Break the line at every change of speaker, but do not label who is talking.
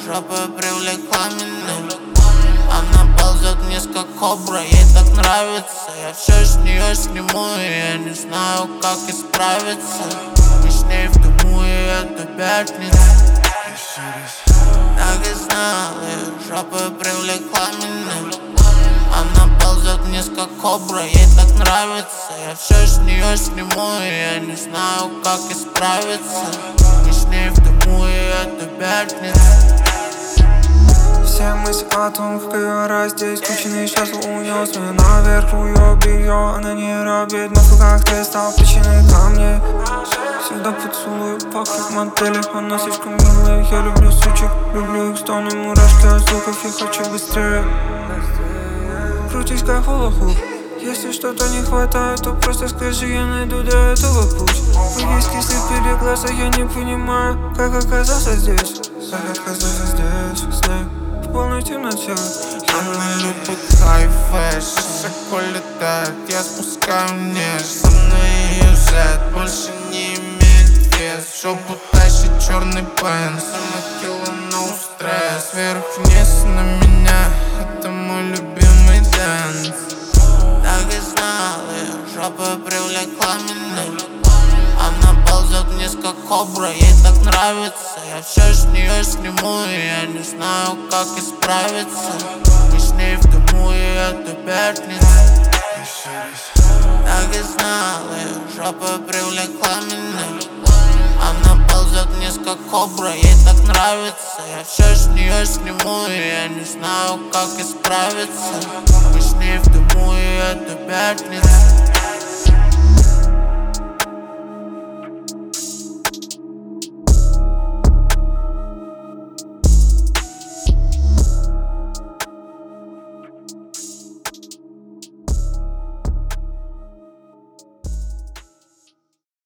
жопа привлекла меня. Она ползет вниз, как кобра, ей так нравится. Я все с нее сниму, и я не знаю, как исправиться. Мы с ней в дыму, и это пятница. Так и знал, и жопа привлекла меня. Она ползет вниз, как кобра, ей так нравится. Я все с нее сниму, и я не знаю, как исправиться. Мы с ней в дыму, и это пятница.
Все мысли о том, как ее раздеть. Скучный час унес меня наверх. Ее белье, она не робит. Мозг как ты стал причиной ко мне. Всегда поцелуй, пахнет модели. Она слишком милая, я люблю сучек. Люблю их стоны, мурашки от звуков. Я хочу быстрее крутись как хулахуп. Если что-то не хватает, то просто скажи, я найду для этого путь. Вывески слепили глаза, я не понимаю, как оказался здесь. Как оказался здесь, сны в полной темноте.
Она любит хай-фэш, высоко летает, я спускаю вниз. Со мной ее зад больше не имеет вес. Жопу тащит черный пенс, она килла, no стресс. Вверх-вниз на меня, это мой любимый дэнс. Так и знал, ее жопа привлекла меня. Она ползет вниз, как кобра, ей так нравится. Я все с нее сниму, и я не знаю, как исправиться. Мы с ней в дыму, и это пятница. Так и знал, ее жопа привлекла меня. Она ползет вниз, как кобра, ей так нравится. Я все с нее сниму, и я не знаю, как исправиться. Мы с ней в дыму, и это пятница.